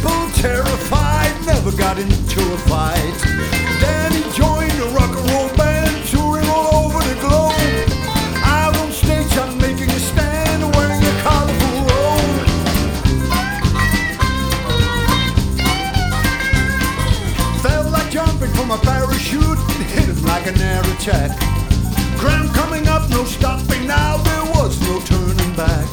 people terrified, never got into a fight. Then he joined a rock and roll band, touring all over the globe. Out on stage, I'm making a stand, wearing a colorful robe. Felt like jumping from a parachute, it hit him like an air attack. Ground coming up, no stopping now, there was no turning back.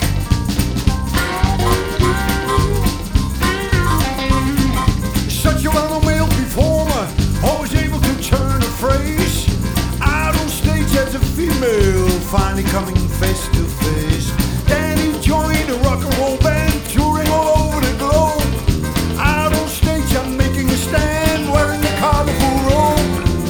Such a well-known male performer, always able to turn a phrase. Out on stage as a female, finally coming face to face. Then he joined a rock and roll band, touring all over the globe. Out on stage, I'm making a stand, wearing a colorful robe.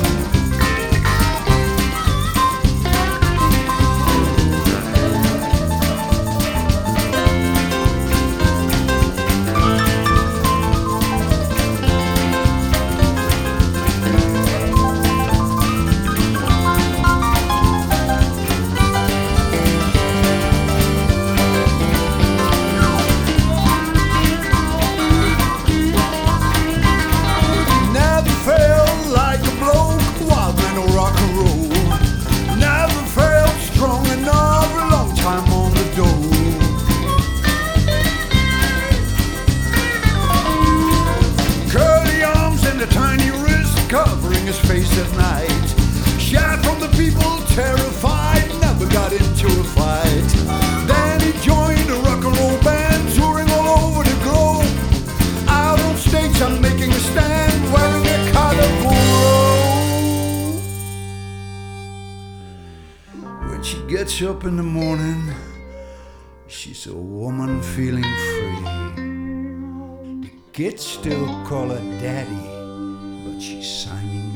Covering his face at night. Shy from the people, terrified, never got into a fight. Then he joined a rock and roll band, touring all over the globe. Out on stage, I'm making a stand, wearing a colorful robe. When she gets up in the morning, she's a woman feeling free. The kids still call her daddy, but she's signing